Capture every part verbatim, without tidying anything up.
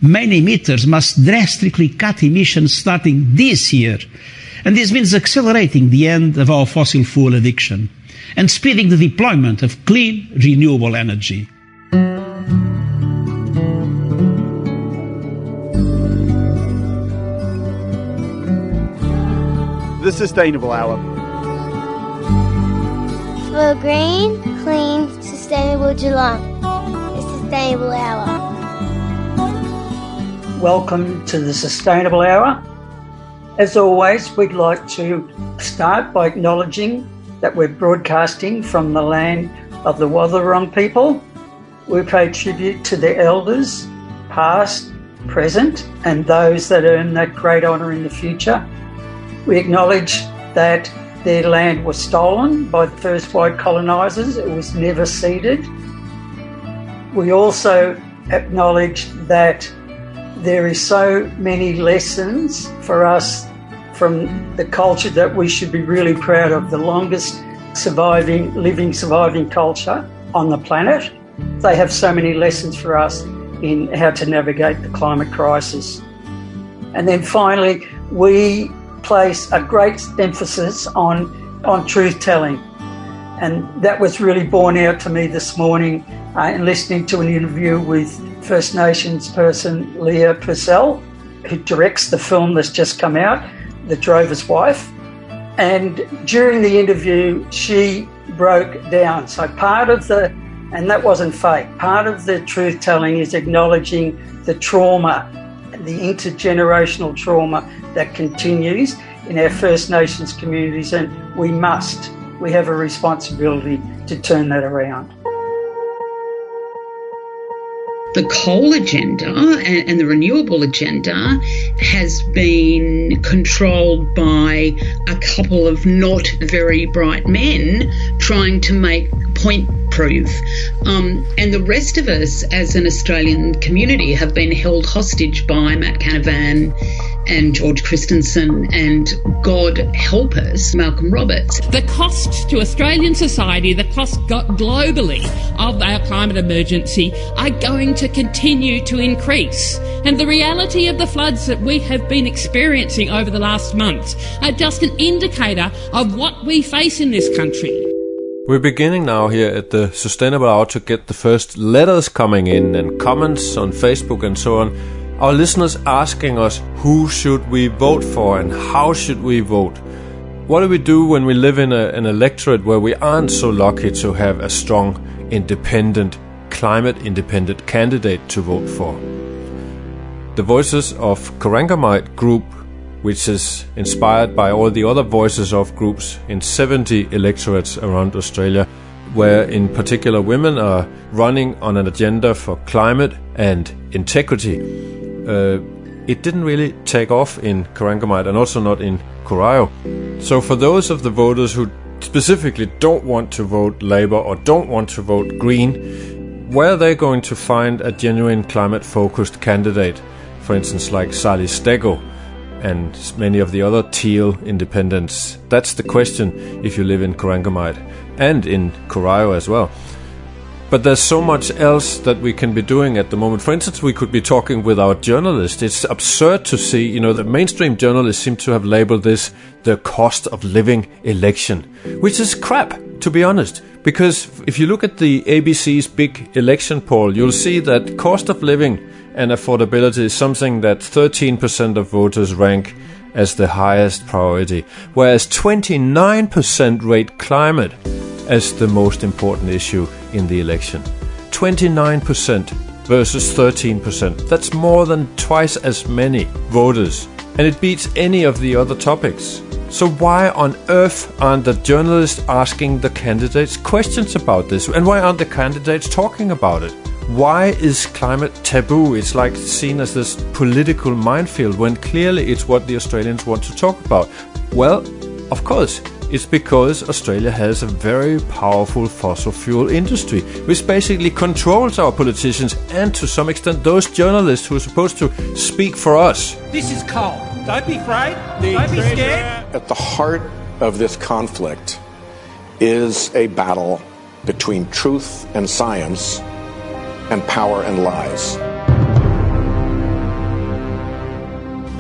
main emitters must drastically cut emissions starting this year. And this means accelerating the end of our fossil fuel addiction and speeding the deployment of clean, renewable energy. The Sustainable Hour. For a green, clean, sustainable Geelong. The Sustainable Hour. Welcome to the Sustainable Hour. As always, we'd like to start by acknowledging that we're broadcasting from the land of the Wathaurong people. We pay tribute to their elders, past, present, and those that earn that great honour in the future. We acknowledge that their land was stolen by the first white colonisers. It was never ceded. We also acknowledge that there is so many lessons for us from the culture that we should be really proud of, the longest surviving, living, surviving culture on the planet. They have so many lessons for us in how to navigate the climate crisis. And then finally, we place a great emphasis on, on truth-telling. And that was really borne out to me this morning uh, in listening to an interview with First Nations person Leah Purcell, who directs the film that's just come out, The Drover's Wife. And during the interview, she broke down. So part of the, and that wasn't fake, part of the truth-telling is acknowledging the trauma, the intergenerational trauma that continues in our First Nations communities, and we must, we have a responsibility to turn that around. The coal agenda and, and the renewable agenda has been controlled by a couple of not very bright men trying to make point proof. Um, and the rest of us as an Australian community have been held hostage by Matt Canavan and George Christensen and, God help us, Malcolm Roberts. The costs to Australian society, the costs globally of our climate emergency are going to continue to increase. And the reality of the floods that we have been experiencing over the last months are just an indicator of what we face in this country. We're beginning now here at the Sustainable Hour to get the first letters coming in and comments on Facebook and so on. Our listeners asking us who should we vote for and how should we vote. What do we do when we live in a, an electorate where we aren't so lucky to have a strong, independent, climate-independent candidate to vote for? The Voices of Corangamite group, which is inspired by all the other voices of groups in seventy electorates around Australia, where in particular women are running on an agenda for climate and integrity. Uh, it didn't really take off in Corangamite and also not in Corio. So for those of the voters who specifically don't want to vote Labour or don't want to vote Green, where are they going to find a genuine climate-focused candidate? For instance, like Sally Stego and many of the other teal independents. That's the question if you live in Corangamite and in Corio as well. But there's so much else that we can be doing at the moment. For instance, we could be talking with our journalists. It's absurd to see, you know, the mainstream journalists seem to have labeled this the cost of living election, which is crap, to be honest. Because if you look at the A B C's big election poll, you'll see that cost of living and affordability is something that thirteen percent of voters rank as the highest priority, whereas twenty-nine percent rate climate as the most important issue in the election. twenty-nine percent versus thirteen percent. That's more than twice as many voters, and it beats any of the other topics. So why on earth aren't the journalists asking the candidates questions about this? And why aren't the candidates talking about it? Why is climate taboo? It's like seen as this political minefield when clearly it's what the Australians want to talk about. Well, of course, it's because Australia has a very powerful fossil fuel industry, which basically controls our politicians and to some extent those journalists who are supposed to speak for us. This is coal. Don't be afraid. Don't be scared. At the heart of this conflict is a battle between truth and science and power and lies.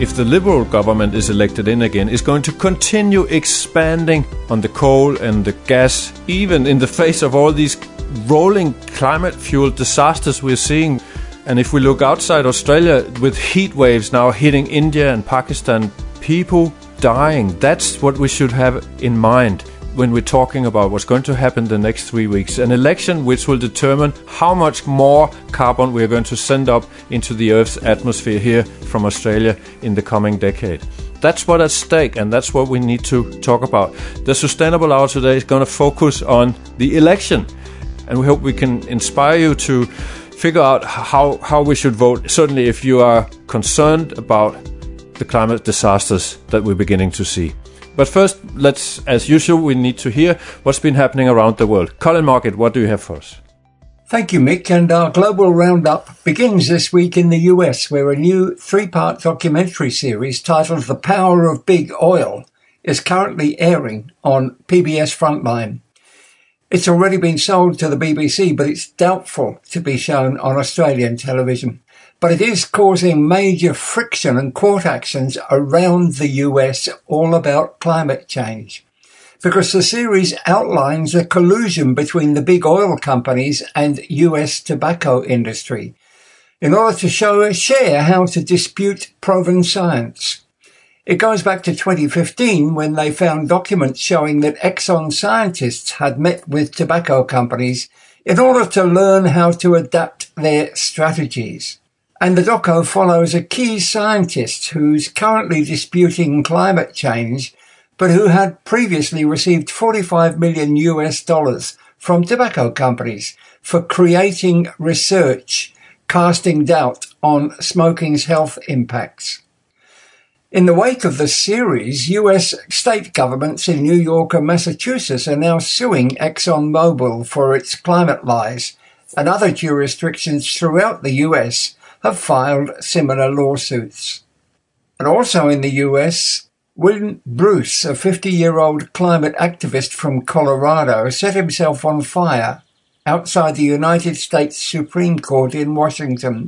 if the Liberal government is elected in again, is going to continue expanding on the coal and the gas, even in the face of all these rolling climate-fueled disasters we're seeing. And if we look outside Australia, with heat waves now hitting India and Pakistan, people dying, that's what we should have in mind when we're talking about what's going to happen the next three weeks. An election which will determine how much more carbon we're going to send up into the Earth's atmosphere here from Australia in the coming decade. That's what's at stake, and that's what we need to talk about. The Sustainable Hour today is going to focus on the election, and we hope we can inspire you to figure out how, how we should vote, certainly if you are concerned about the climate disasters that we're beginning to see. But first, let's, as usual, we need to hear what's been happening around the world. Colin Market, what do you have for us? Thank you, Mick. And our global roundup begins this week in the U S, where a new three-part documentary series titled The Power of Big Oil is currently airing on P B S Frontline. It's already been sold to the B B C, but it's doubtful to be shown on Australian television. But it is causing major friction and court actions around the U S all about climate change, because the series outlines a collusion between the big oil companies and U S tobacco industry in order to show share how to dispute proven science. It goes back to twenty fifteen when they found documents showing that Exxon scientists had met with tobacco companies in order to learn how to adapt their strategies. And the doco follows a key scientist who's currently disputing climate change, but who had previously received forty-five million U S dollars from tobacco companies for creating research, casting doubt on smoking's health impacts. In the wake of the series, U S state governments in New York and Massachusetts are now suing ExxonMobil for its climate lies, and other jurisdictions throughout the U S have filed similar lawsuits. And also in the U S, William Bruce, a fifty-year-old climate activist from Colorado, set himself on fire outside the United States Supreme Court in Washington.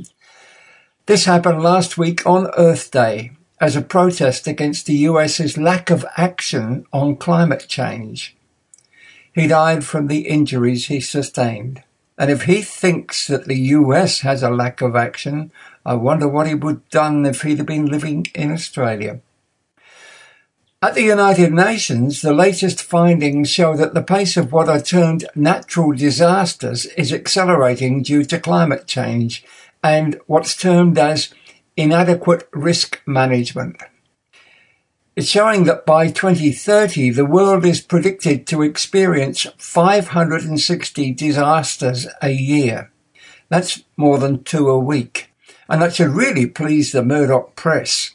This happened last week on Earth Day as a protest against the U S's lack of action on climate change. He died from the injuries he sustained. And if he thinks that the U S has a lack of action, I wonder what he would have done if he'd have been living in Australia. At the United Nations, the latest findings show that the pace of what are termed natural disasters is accelerating due to climate change and what's termed as inadequate risk management. It's showing that by twenty thirty, the world is predicted to experience five hundred sixty disasters a year. That's more than two a week. And that should really please the Murdoch press.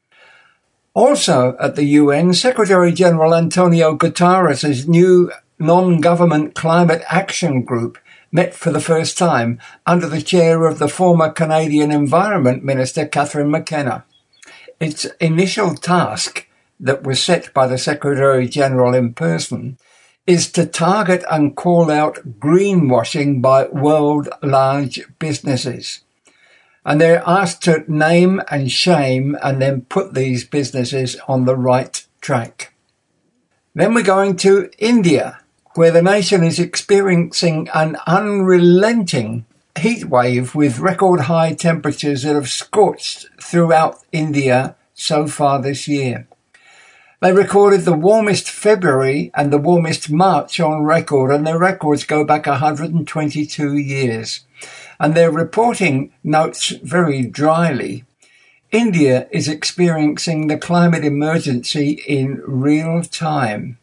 Also at the U N, Secretary-General Antonio Guterres' new non-government climate action group met for the first time under the chair of the former Canadian Environment Minister Catherine McKenna. Its initial task, that was set by the Secretary-General in person, is to target and call out greenwashing by world large businesses. And they're asked to name and shame and then put these businesses on the right track. Then we're going to India, where the nation is experiencing an unrelenting heat wave with record high temperatures that have scorched throughout India so far this year. They recorded the warmest February and the warmest March on record, and their records go back one hundred twenty-two years. And their reporting notes very dryly, India is experiencing the climate emergency in real time.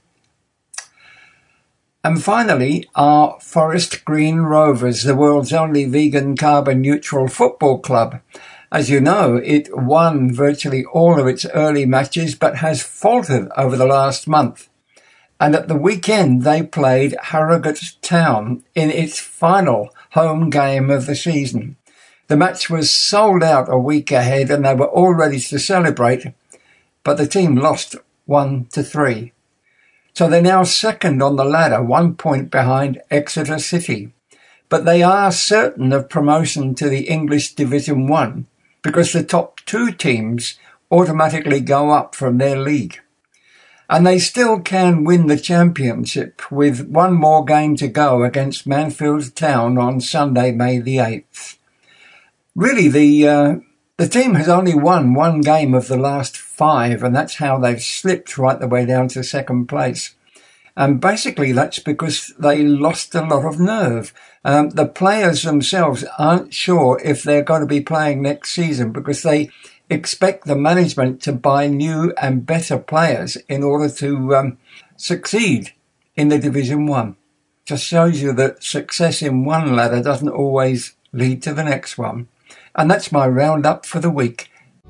And finally, our Forest Green Rovers, the world's only vegan carbon neutral football club. As you know, it won virtually all of its early matches, but has faltered over the last month. And at the weekend, they played Harrogate Town in its final home game of the season. The match was sold out a week ahead and they were all ready to celebrate, but the team lost one to three. So they're now second on the ladder, one point behind Exeter City. But they are certain of promotion to the English Division One, because the top two teams automatically go up from their league. And they still can win the championship with one more game to go against Mansfield Town on Sunday, May the eighth. Really, the uh, the team has only won one game of the last five, and that's how they've slipped right the way down to second place. And basically, that's because they lost a lot of nerve. Um, the players themselves aren't sure if they're going to be playing next season because they expect the management to buy new and better players in order to um, succeed in the Division One. Just shows you that success in one ladder doesn't always lead to the next one. And that's my roundup for the week.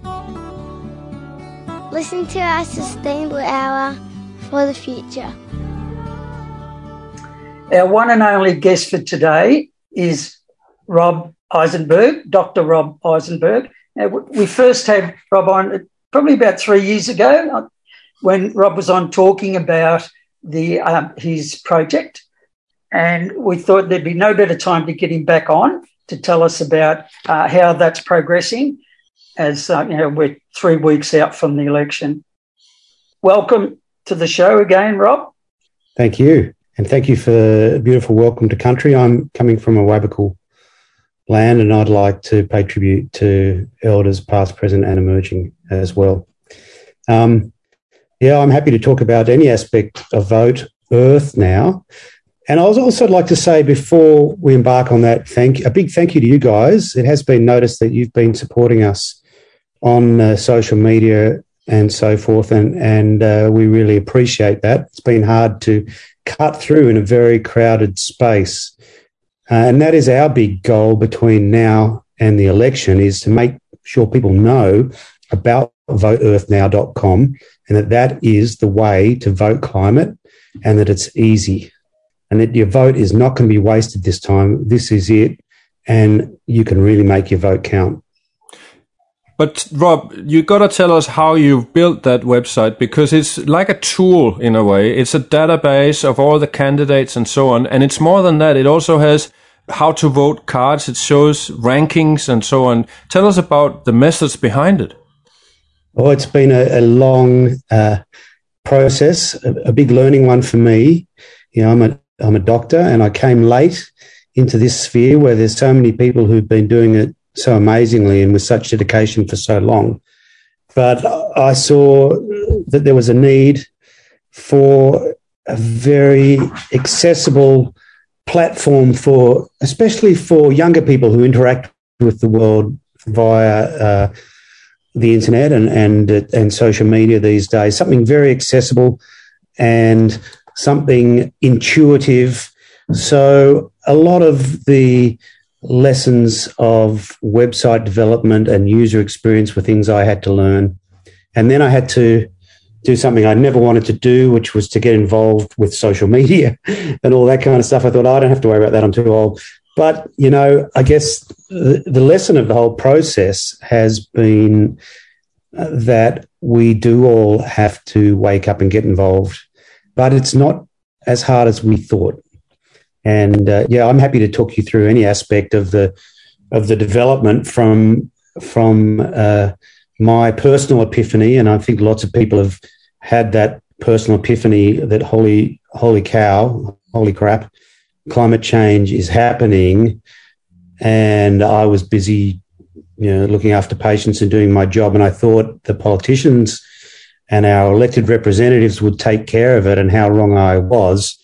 Listen to our Sustainable Hour for the future. Our one and only guest for today is Rob Eisenberg, Doctor Rob Eisenberg. Now, we first had Rob on probably about three years ago when Rob was on talking about the um, his project, and we thought there'd be no better time to get him back on to tell us about uh, how that's progressing as uh, you know, we're three weeks out from the election. Welcome to the show again, Rob. Thank you, and thank you for a beautiful welcome to country. I'm coming from a Wabakal land, and I'd like to pay tribute to elders past, present and emerging as well. Um, yeah, I'm happy to talk about any aspect of Vote Earth now. And I would also like to say before we embark on that, thank a big thank you to you guys. It has been noticed that you've been supporting us on uh, social media and so forth, and, and uh, we really appreciate that. It's been hard to cut through in a very crowded space. Uh, and that is our big goal between now and the election, is to make sure people know about vote earth now dot com and that that is the way to vote climate and that it's easy and that your vote is not going to be wasted this time. This is it, and you can really make your vote count. But Rob, you got to tell us how you've built that website, because it's like a tool in a way. It's a database of all the candidates and so on. And it's more than that. It also has how to vote cards. It shows rankings and so on. Tell us about the methods behind it. Oh, it's been a, a long uh, process, a, a big learning one for me. You know, I'm a I'm a doctor, and I came late into this sphere where there's so many people who've been doing it so amazingly and with such dedication for so long. But I saw that there was a need for a very accessible platform for, especially for younger people who interact with the world via uh, the internet and, and, and social media these days, something very accessible and something intuitive. So a lot of the lessons of website development and user experience were things I had to learn. And then I had to do something I never wanted to do, which was to get involved with social media and all that kind of stuff. I thought, oh, I don't have to worry about that, I'm too old. But, you know, I guess the, the lesson of the whole process has been uh, that we do all have to wake up and get involved. But it's not as hard as we thought. And uh, yeah, I'm happy to talk you through any aspect of the of the development from from uh, my personal epiphany, and I think lots of people have had that personal epiphany that holy holy cow, holy crap, climate change is happening, and I was busy, you know, looking after patients and doing my job, and I thought the politicians and our elected representatives would take care of it, and how wrong I was.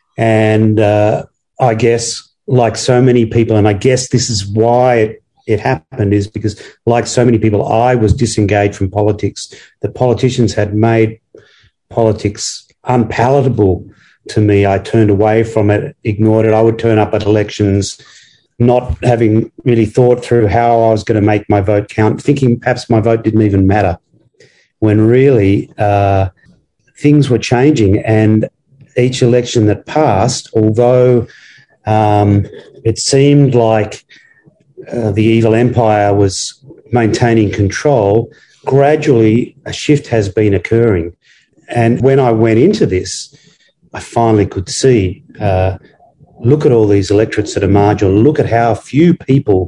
And uh, I guess, like so many people, and I guess this is why it, it happened, is because, like so many people, I was disengaged from politics. The politicians had made politics unpalatable to me. I turned away from it, ignored it. I would turn up at elections not having really thought through how I was going to make my vote count, thinking perhaps my vote didn't even matter, when really uh, things were changing. And each election that passed, although um, it seemed like uh, the evil empire was maintaining control, gradually a shift has been occurring. And when I went into this, I finally could see, uh, look at all these electorates that are marginal, look at how few people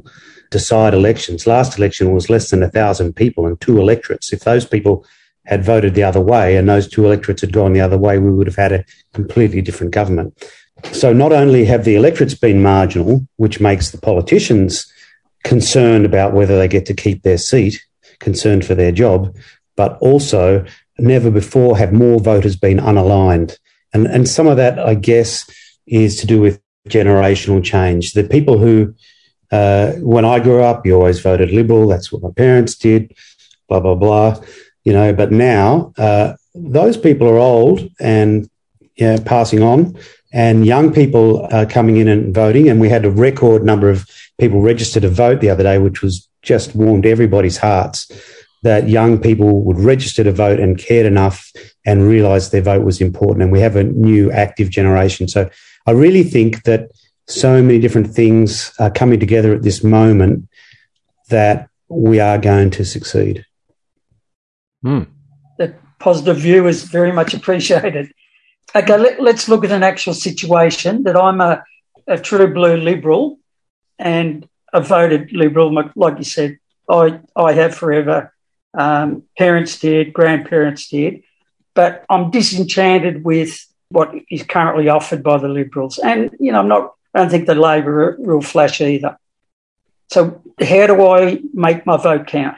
decide elections. Last election was less than a thousand people and two electorates. If those people had voted the other way and those two electorates had gone the other way, we would have had a completely different government. So not only have the electorates been marginal, which makes the politicians concerned about whether they get to keep their seat, concerned for their job, but also never before have more voters been unaligned. And, and some of that, I guess, is to do with generational change. The people who, uh, when I grew up, you always voted Liberal, that's what my parents did, blah, blah, blah, you know, but now uh, those people are old and yeah, passing on, and young people are coming in and voting, and we had a record number of people registered to vote the other day, which was just warmed everybody's hearts, that young people would register to vote and cared enough and realised their vote was important, and we have a new active generation. So I really think that so many different things are coming together at this moment that we are going to succeed. Hmm. The positive view is very much appreciated. Okay, let, let's look at an actual situation that I'm a, a true blue Liberal and I voted Liberal, like you said, I, I have forever. Um, parents did, grandparents did, but I'm disenchanted with what is currently offered by the Liberals. And, you know, I'm not, I don't think the Labor are real flash either. So how do I make my vote count?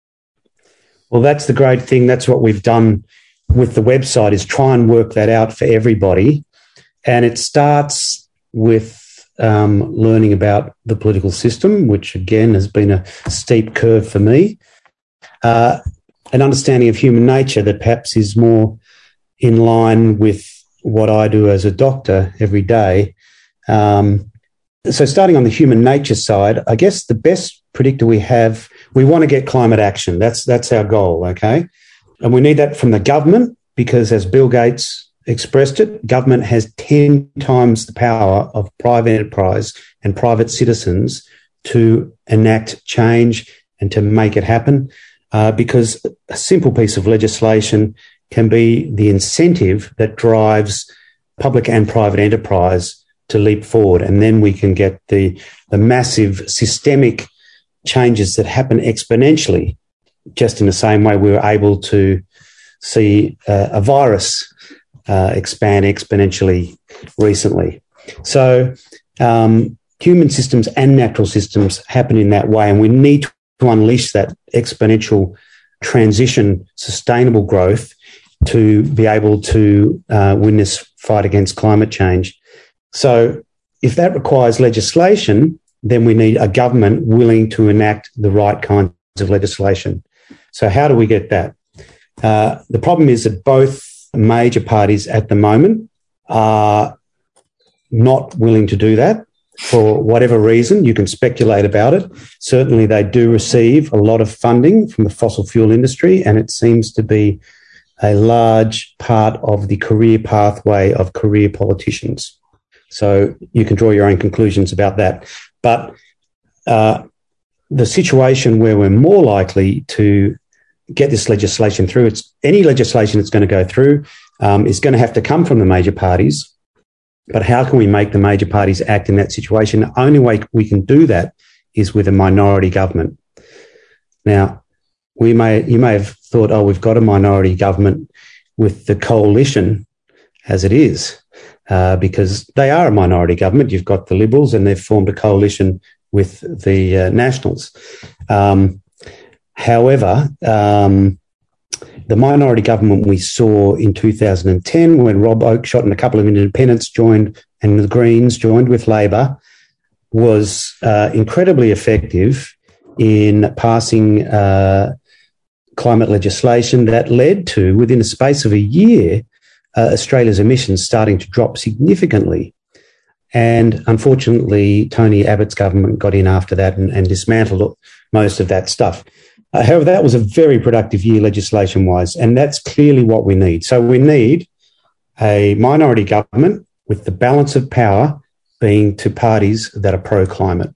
Well, that's the great thing. That's what we've done with the website, is try and work that out for everybody. And it starts with um, learning about the political system, which, again, has been a steep curve for me. Uh, an understanding of human nature that perhaps is more in line with what I do as a doctor every day. Um, so starting on the human nature side, I guess the best predictor we have, we want to get climate action. That's that's our goal, okay? And we need that from the government because, as Bill Gates expressed it, government has ten times the power of private enterprise and private citizens to enact change and to make it happen. Uh, because a simple piece of legislation can be the incentive that drives public and private enterprise to leap forward. And then we can get the, the massive systemic changes that happen exponentially, just in the same way we were able to see uh, a virus uh, expand exponentially recently. So um, human systems and natural systems happen in that way, and we need to to unleash that exponential transition, sustainable growth to be able to uh, win this fight against climate change. So if that requires legislation, then we need a government willing to enact the right kinds of legislation. So how do we get that? Uh, the problem is that both major parties at the moment are not willing to do that. For whatever reason, you can speculate about it. Certainly, they do receive a lot of funding from the fossil fuel industry, and it seems to be a large part of the career pathway of career politicians. So you can draw your own conclusions about that. But uh, the situation where we're more likely to get this legislation through, it's any legislation that's going to go through um, is going to have to come from the major parties. But how can we make the major parties act in that situation? The only way we can do that is with a minority government. Now, we may you may have thought, oh, we've got a minority government with the coalition as it is, uh, because they are a minority government. You've got the Liberals and they've formed a coalition with the uh, Nationals. Um, however, um, the minority government we saw in two thousand ten when Rob Oakeshott and a couple of independents joined and the Greens joined with Labor was uh, incredibly effective in passing uh, climate legislation that led to, within a space of a year, uh, Australia's emissions starting to drop significantly. And unfortunately, Tony Abbott's government got in after that and, and dismantled most of that stuff. Uh, however, that was a very productive year legislation-wise, and that's clearly what we need. So we need a minority government with the balance of power being to parties that are pro-climate.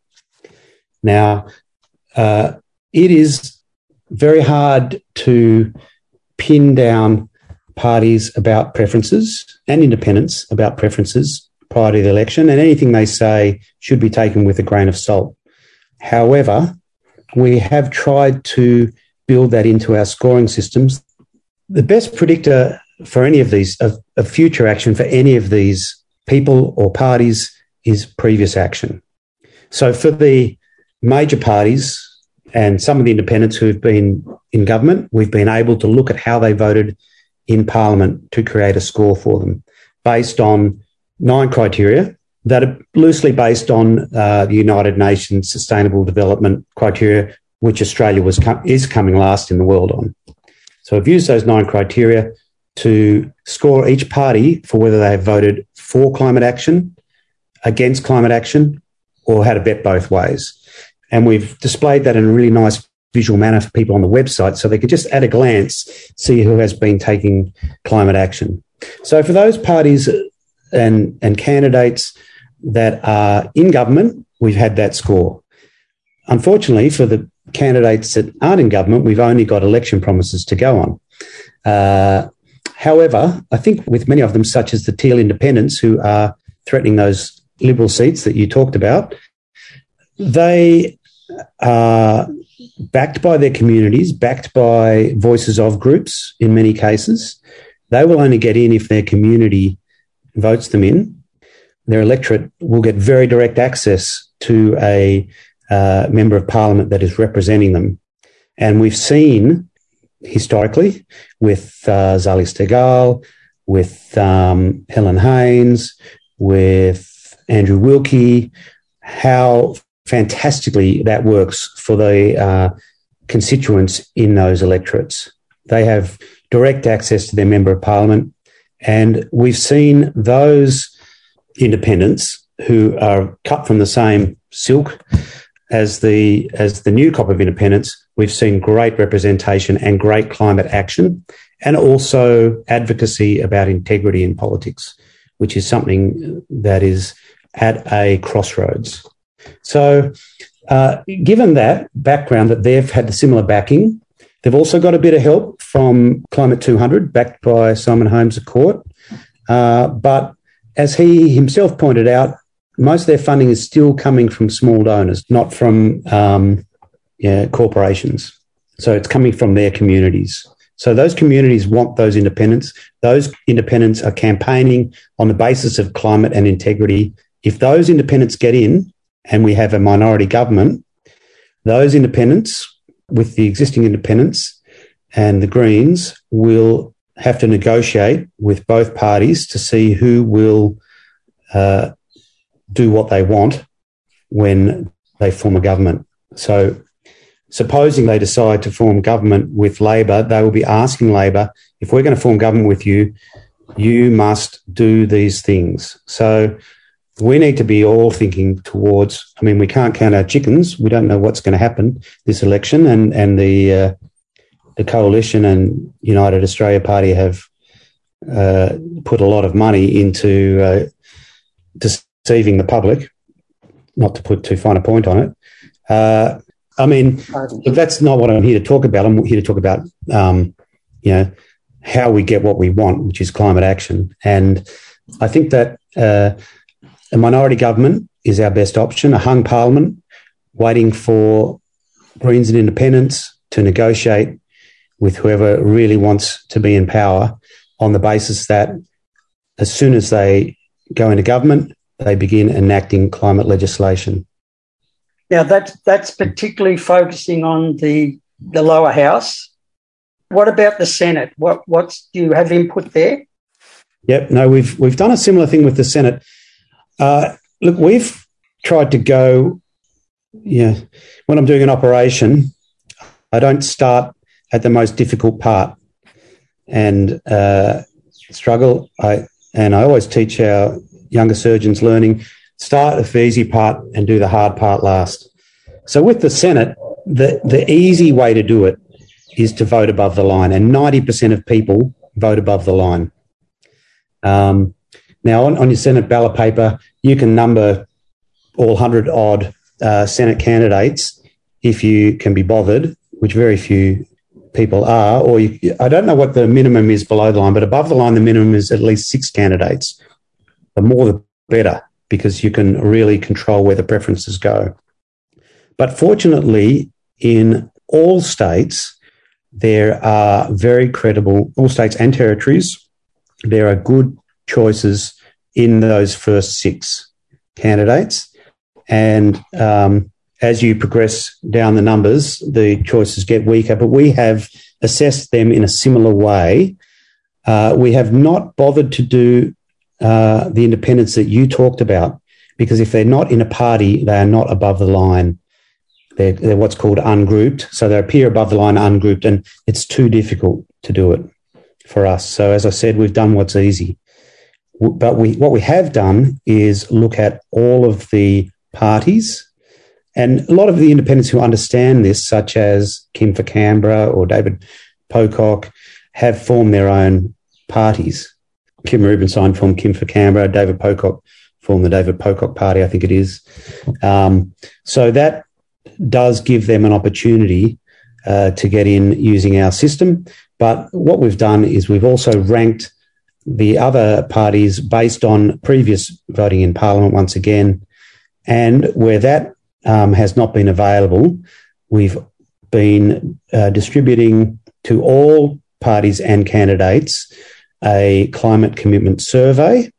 Now, uh, it is very hard to pin down parties about preferences and independents about preferences prior to the election, and anything they say should be taken with a grain of salt. However, we have tried to build that into our scoring systems. The best predictor for any of these, of, of future action for any of these people or parties, is previous action. So for the major parties and some of the independents who have been in government, we've been able to look at how they voted in Parliament to create a score for them based on nine criteria that are loosely based on uh, the United Nations Sustainable Development criteria, which Australia was com- is coming last in the world on. So we've used those nine criteria to score each party for whether they have voted for climate action, against climate action, or had a bet both ways. And we've displayed that in a really nice visual manner for people on the website so they could just at a glance see who has been taking climate action. So for those parties and, and candidates that are in government, we've had that score. Unfortunately, for the candidates that aren't in government, we've only got election promises to go on. Uh, however, I think with many of them, such as the Teal Independents, who are threatening those Liberal seats that you talked about, they are backed by their communities, backed by voices of groups in many cases. They will only get in if their community votes them in. Their electorate will get very direct access to a uh, member of parliament that is representing them. And we've seen historically with uh, Zali Steggall, with um, Helen Haynes, with Andrew Wilkie, how fantastically that works for the uh, constituents in those electorates. They have direct access to their member of parliament, and we've seen those independents who are cut from the same silk as the as the new crop of independents. We've seen great representation and great climate action, and also advocacy about integrity in politics, which is something that is at a crossroads. So uh, given that background, that they've had the similar backing, they've also got a bit of help from Climate two hundred, backed by Simon Holmes à Court. Uh, but as he himself pointed out, most of their funding is still coming from small donors, not from um, yeah, corporations. So it's coming from their communities. So those communities want those independents. Those independents are campaigning on the basis of climate and integrity. If those independents get in and we have a minority government, those independents, with the existing independents and the Greens, will have to negotiate with both parties to see who will uh, do what they want when they form a government. So supposing they decide to form government with Labor, they will be asking Labor, if we're going to form government with you, you must do these things. So we need to be all thinking towards, I mean, we can't count our chickens. We don't know what's going to happen this election, and, and the uh, the Coalition and United Australia Party have uh, put a lot of money into uh, deceiving the public, not to put too fine a point on it. Uh, I mean, but that's not what I'm here to talk about. I'm here to talk about, um, you know, how we get what we want, which is climate action. And I think that uh, a minority government is our best option, a hung parliament waiting for Greens and independents to negotiate with whoever really wants to be in power, on the basis that as soon as they go into government, they begin enacting climate legislation. Now, that's, that's particularly focusing on the, the lower house. What about the Senate? What what's, do you have input there? Yep, no, we've we've done a similar thing with the Senate. Uh, look, we've tried to go, yeah, when I'm doing an operation, I don't start at the most difficult part and uh, struggle. I and I always teach our younger surgeons learning, start with the easy part and do the hard part last. So with the Senate, the, the easy way to do it is to vote above the line, and ninety percent of people vote above the line. Um, now, on, on your Senate ballot paper, you can number all one hundred odd uh, Senate candidates if you can be bothered, which very few people are, or you, I don't know what the minimum is below the line, but above the line, the minimum is at least six candidates. The more, the better, because you can really control where the preferences go. But fortunately, in all states, there are very credible, all states and territories, there are good choices in those first six candidates. And um, as you progress down the numbers, the choices get weaker, but we have assessed them in a similar way. Uh, we have not bothered to do uh, the independents that you talked about, because if they're not in a party, they are not above the line. They're, they're what's called ungrouped. So they appear above the line ungrouped, and it's too difficult to do it for us. So as I said, we've done what's easy. But we, what we have done is look at all of the parties, and a lot of the independents who understand this, such as Kim for Canberra or David Pocock, have formed their own parties. Kim Rubenstein formed Kim for Canberra, David Pocock formed the David Pocock Party, I think it is. Um, so that does give them an opportunity uh, to get in using our system. But what we've done is we've also ranked the other parties based on previous voting in Parliament once again. And where that um, has not been available, we've been uh, distributing to all parties and candidates a climate commitment survey,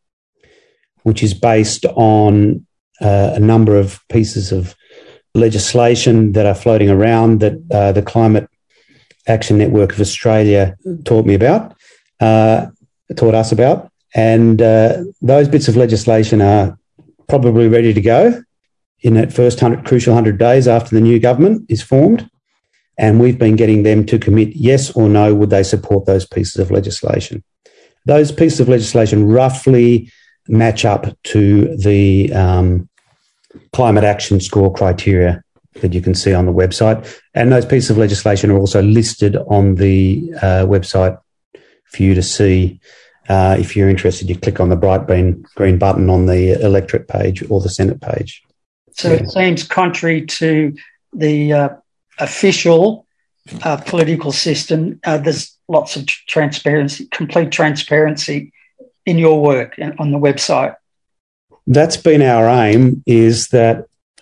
which is based on uh, a number of pieces of legislation that are floating around that uh, the Climate Action Network of Australia taught me about, uh, taught us about. And uh, those bits of legislation are probably ready to go in that first hundred, crucial one hundred days after the new government is formed. And we've been getting them to commit yes or no, would they support those pieces of legislation. Those pieces of legislation roughly match up to the um, climate action score criteria that you can see on the website. And those pieces of legislation are also listed on the uh, website for you to see. Uh, if you're interested, you click on the bright green, green button on the electorate page or the Senate page. So yeah. It seems contrary to the uh, official uh, political system. Uh, there's lots of transparency, complete transparency in your work and on the website. That's been our aim, is that,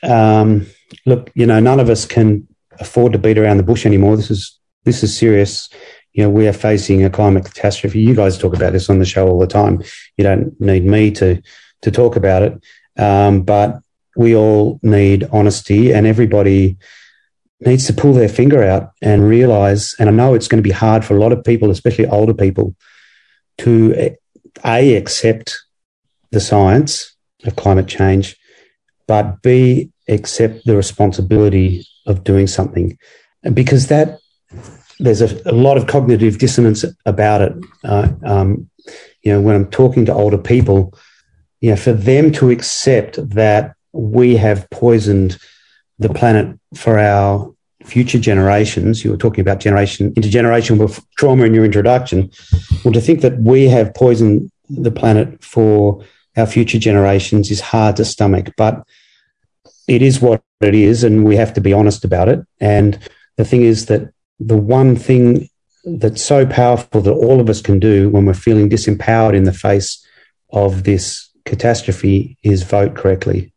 um, look, you know, none of us can afford to beat around the bush anymore. This is this is serious. You know, we are facing a climate catastrophe. You guys talk about this on the show all the time. You don't need me to to talk about it. Um, but we all need honesty, and everybody needs to pull their finger out and realise, and I know it's going to be hard for a lot of people, especially older people, to A, accept the science of climate change, but B, accept the responsibility of doing something. Because that there's a, a lot of cognitive dissonance about it. Uh, um, you know, when I'm talking to older people, you know, for them to accept that we have poisoned the planet for our future generations. You were talking about generation intergenerational trauma in your introduction. Well, to think that we have poisoned the planet for our future generations is hard to stomach, but it is what it is, and we have to be honest about it. And the thing is that the one thing that's so powerful that all of us can do when we're feeling disempowered in the face of this catastrophe is vote correctly.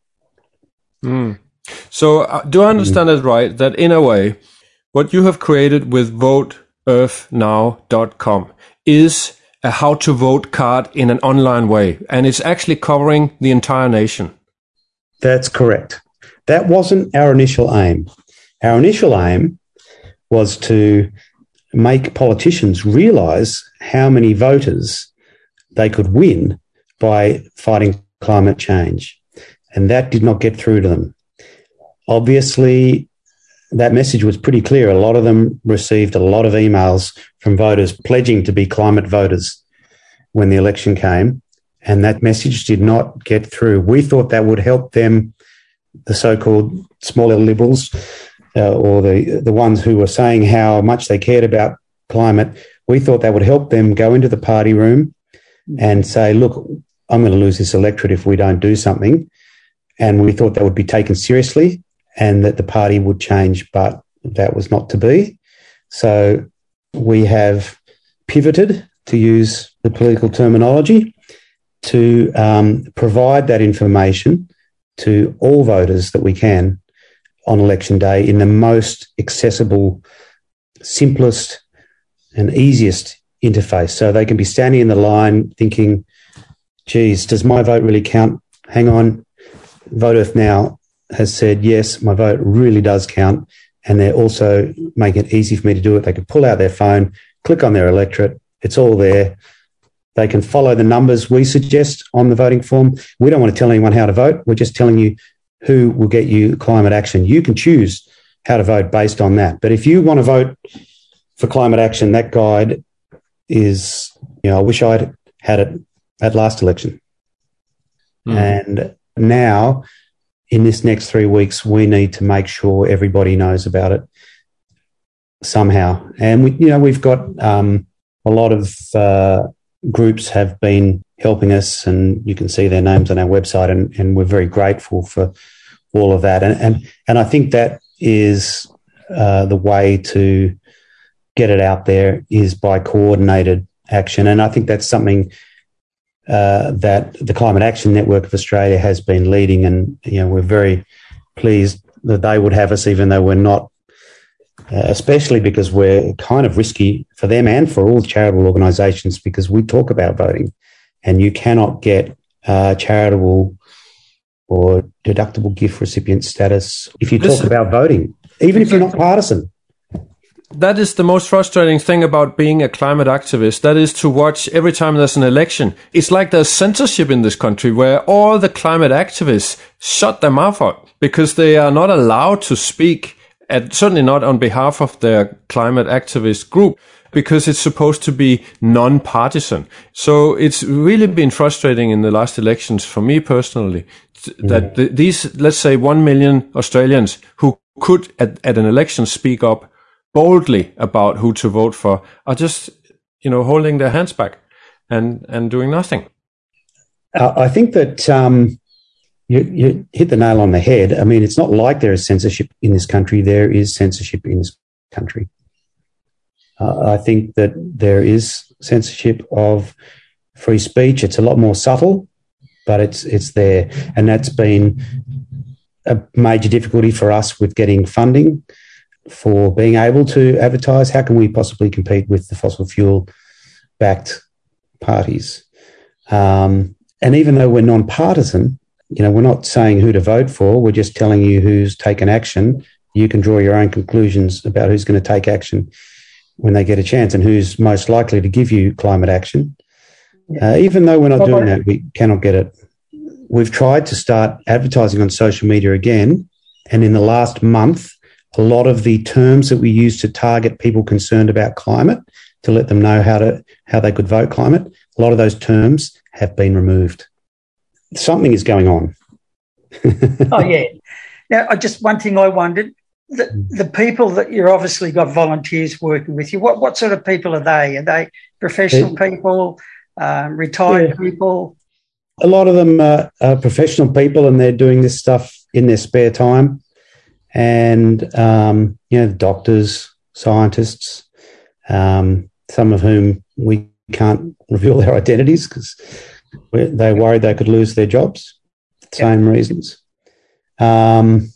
Mm. So uh, do I understand mm. it right, that in a way, what you have created with vote earth now dot com is a how to vote card in an online way, and it's actually covering the entire nation? That's correct. That wasn't our initial aim. Our initial aim was to make politicians realise how many voters they could win by fighting climate change, and that did not get through to them. Obviously, that message was pretty clear. A lot of them received a lot of emails from voters pledging to be climate voters when the election came, and that message did not get through. We thought that would help them, the so-called small L liberals, uh, or the, the ones who were saying how much they cared about climate. We thought that would help them go into the party room and say, look, I'm going to lose this electorate if we don't do something. And we thought that would be taken seriously and that the party would change, but that was not to be. So we have pivoted, to use the political terminology, to um, provide that information to all voters that we can on election day in the most accessible, simplest and easiest interface. So they can be standing in the line thinking, geez, does my vote really count? Hang on, Vote Earth Now has said, yes, my vote really does count. And they're also making it easy for me to do it. They can pull out their phone, click on their electorate. It's all there. They can follow the numbers we suggest on the voting form. We don't want to tell anyone how to vote. We're just telling you who will get you climate action. You can choose how to vote based on that. But if you want to vote for climate action, that guide is, you know, I wish I'd had it at last election. Mm. And now, in this next three weeks, we need to make sure everybody knows about it somehow. And, we, you know, we've got um, a lot of uh, groups have been helping us, and you can see their names on our website, and, and we're very grateful for all of that. And and, and I think that is uh, the way to get it out there, is by coordinated action. And I think that's something uh, that the Climate Action Network of Australia has been leading, and you know, we're very pleased that they would have us, even though we're not, uh, especially because we're kind of risky for them and for all charitable organisations, because we talk about voting, and you cannot get uh, charitable or deductible gift recipient status if you talk Listen, about voting, even if you're not partisan. That is the most frustrating thing about being a climate activist. That is to watch every time there's an election. It's like there's censorship in this country where all the climate activists shut their mouth up because they are not allowed to speak, and certainly not on behalf of their climate activist group, because it's supposed to be non-partisan. So it's really been frustrating in the last elections for me personally, that mm. these, let's say, one million Australians who could at, at an election speak up boldly about who to vote for are just, you know, holding their hands back and, and doing nothing. Uh, I think that um, you, you hit the nail on the head. I mean, it's not like there is censorship in this country. There is censorship in this country. Uh, I think that there is censorship of free speech. It's a lot more subtle, but it's it's there. And that's been a major difficulty for us with getting funding for being able to advertise. How can we possibly compete with the fossil fuel-backed parties? Um, and even though we're non-partisan, you know, we're not saying who to vote for. We're just telling you who's taken action. You can draw your own conclusions about who's going to take action when they get a chance and who's most likely to give you climate action. Uh, even though we're not doing that, we cannot get it. We've tried to start advertising on social media again, and in the last month, a lot of the terms that we use to target people concerned about climate, to let them know how to how they could vote climate, a lot of those terms have been removed. Something is going on. Oh, yeah. Now, I just one thing I wondered, the, the people that you've obviously got volunteers working with you, what, what sort of people are they? Are they professional yeah. people, uh, retired yeah. people? A lot of them are, are professional people, and they're doing this stuff in their spare time. And, um, you know, doctors, scientists, um, some of whom we can't reveal their identities because they're worried they could lose their jobs. Same yep. reasons. Um,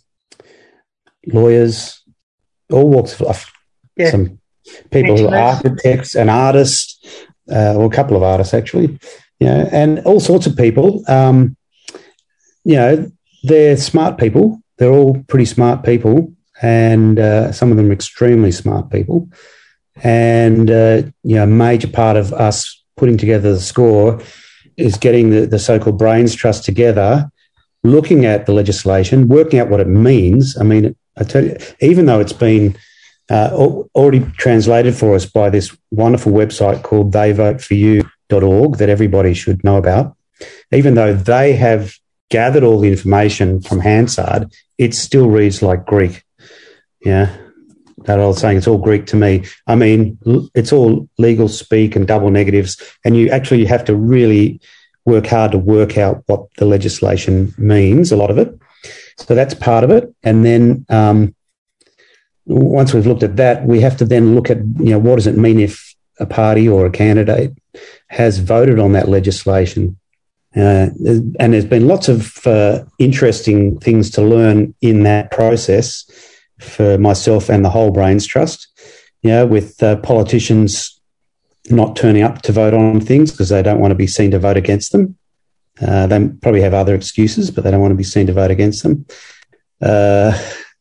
lawyers, all walks of life. Yeah. Some people who are architects and artists, uh, or a couple of artists actually, you know, and all sorts of people. Um, you know, they're smart people. They're all pretty smart people, and uh, some of them are extremely smart people. And, uh, you know, a major part of us putting together the score is getting the, the so-called Brains Trust together, looking at the legislation, working out what it means. I mean, I tell you, even though it's been uh, already translated for us by this wonderful website called they vote for you dot org that everybody should know about, even though they have gathered all the information from Hansard, it still reads like Greek. Yeah, that old saying, it's all Greek to me. I mean, it's all legal speak and double negatives, and you actually have to really work hard to work out what the legislation means, a lot of it. So that's part of it. And then um, once we've looked at that, we have to then look at, you know, what does it mean if a party or a candidate has voted on that legislation Uh, and there's been lots of uh, interesting things to learn in that process for myself and the Whole Brains Trust, you know, with uh, politicians not turning up to vote on things because they don't want to be seen to vote against them. Uh, they probably have other excuses, but they don't want to be seen to vote against them. Uh,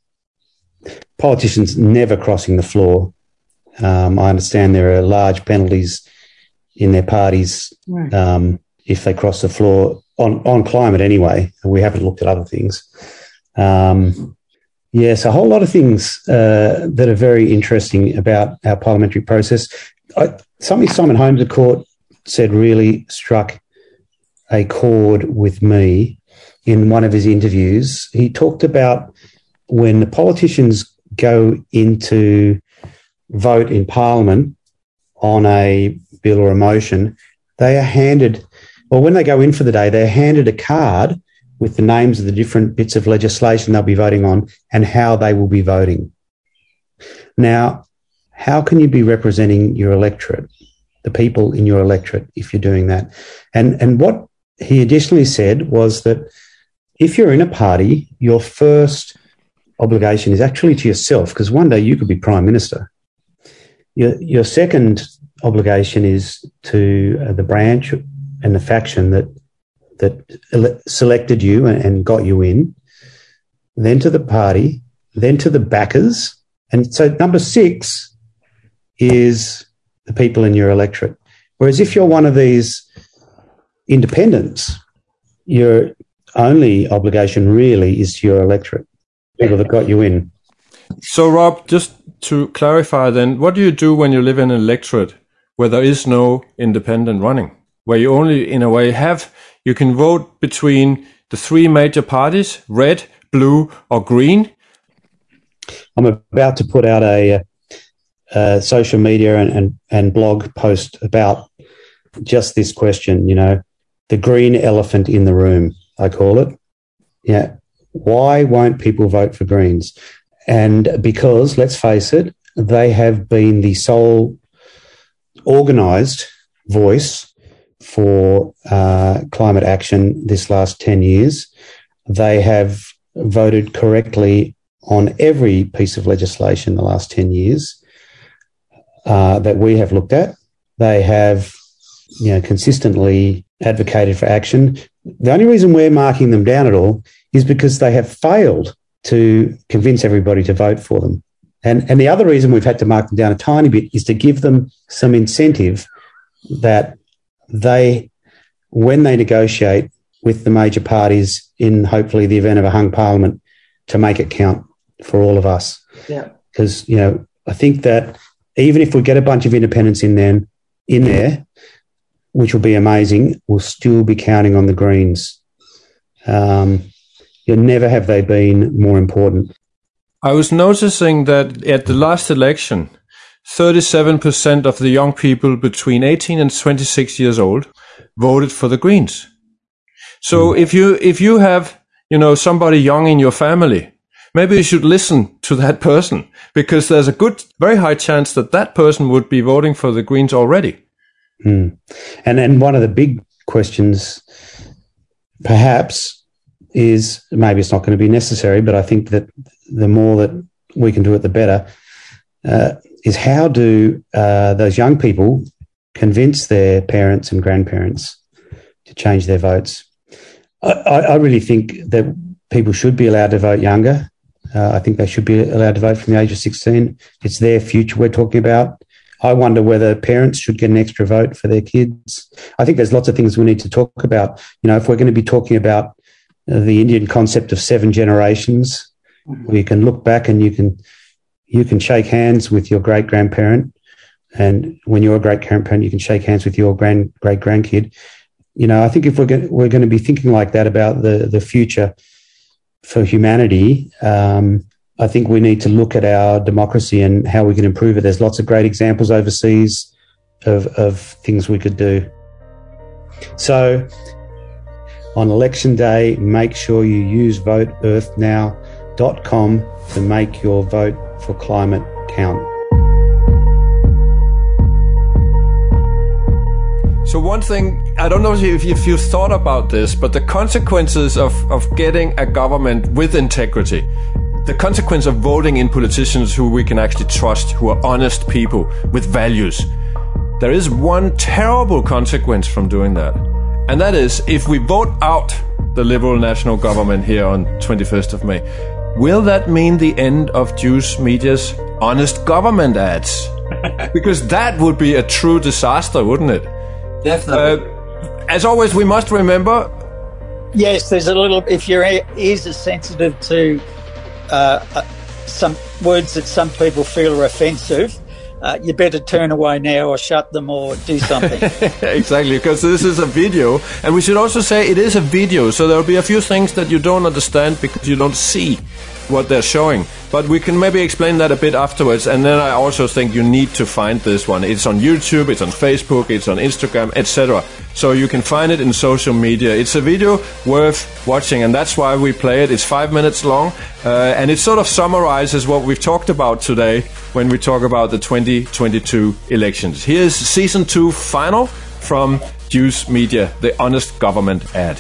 politicians never crossing the floor. Um, I understand there are large penalties in their parties um, if they cross the floor on, on climate anyway. We haven't looked at other things. Um, yes, a whole lot of things uh, that are very interesting about our parliamentary process. I, something Simon Holmes at court said really struck a chord with me in one of his interviews. He talked about when the politicians go into vote in Parliament on a bill or a motion, they are handed, or when they go in for the day, they're handed a card with the names of the different bits of legislation they'll be voting on and how they will be voting. Now, how can you be representing your electorate, the people in your electorate, if you're doing that? And, and what he additionally said was that if you're in a party, your first obligation is actually to yourself, because one day you could be Prime Minister. Your, your second obligation is to uh, the branch and the faction that that ele- selected you and, and got you in, then to the party, then to the backers. And so number six is the people in your electorate. Whereas if you're one of these independents, your only obligation really is to your electorate, people that got you in. So, Rob, just to clarify then, what do you do when you live in an electorate where there is no independent running, where you only, in a way, have, you can vote between the three major parties, red, blue, or green? I'm about to put out a, a social media and, and, and blog post about just this question, you know, the green elephant in the room, I call it. Yeah. Why won't people vote for Greens? And because, let's face it, they have been the sole organised voice for uh, climate action this last ten years. They have voted correctly on every piece of legislation the last ten years uh, that we have looked at. They have, you know, consistently advocated for action. The only reason we're marking them down at all is because they have failed to convince everybody to vote for them. And, and the other reason we've had to mark them down a tiny bit is to give them some incentive that they, when they negotiate with the major parties in hopefully the event of a hung parliament, to make it count for all of us. Yeah. Because, you know, I think that even if we get a bunch of independents in there, in there, which will be amazing, we'll still be counting on the Greens. Um, you never have they been more important. I was noticing that at the last election, thirty-seven percent of the young people between eighteen and twenty-six years old voted for the Greens. So mm. if you if you have, you know, somebody young in your family, maybe you should listen to that person, because there's a good, very high chance that that person would be voting for the Greens already. Mm. And and one of the big questions, perhaps, is maybe it's not going to be necessary, but I think that the more that we can do it, the better, uh, is how do uh, those young people convince their parents and grandparents to change their votes? I, I really think that people should be allowed to vote younger. Uh, I think they should be allowed to vote from the age of sixteen. It's their future we're talking about. I wonder whether parents should get an extra vote for their kids. I think there's lots of things we need to talk about. You know, if we're going to be talking about uh, the Indian concept of seven generations, where you can look back and you can you can shake hands with your great grandparent, and when you're a great grandparent, you can shake hands with your grand great grandkid. You know, I think if we're going, we're going to be thinking like that about the the future for humanity, um, I think we need to look at our democracy and how we can improve it. There's lots of great examples overseas of, of things we could do. So on election day, make sure you use vote earth now dot com to make your vote for climate count. So one thing, I don't know if, you, if you've thought about this, but the consequences of, of getting a government with integrity, the consequence of voting in politicians who we can actually trust, who are honest people with values. There is one terrible consequence from doing that. And that is, if we vote out the Liberal National Government here on twenty-first of May, will that mean the end of Juice Media's honest government ads? Because that would be a true disaster, wouldn't it? Definitely. Uh, as always, we must remember... Yes, there's a little... If your ears are sensitive to uh, uh, some words that some people feel are offensive, uh, you better turn away now or shut them or do something. Exactly, because this is a video. And we should also say it is a video, so there will be a few things that you don't understand because you don't see what they're showing. But we can maybe explain that a bit afterwards. And then I also think you need to find this one. It's on YouTube, it's on Facebook, it's on Instagram, et cetera. So you can find it in social media. It's a video worth watching, and that's why we play it. It's five minutes long, uh, and it sort of summarizes what we've talked about today when we talk about the twenty twenty-two elections. Here's season two final from Juice Media, the honest government ad.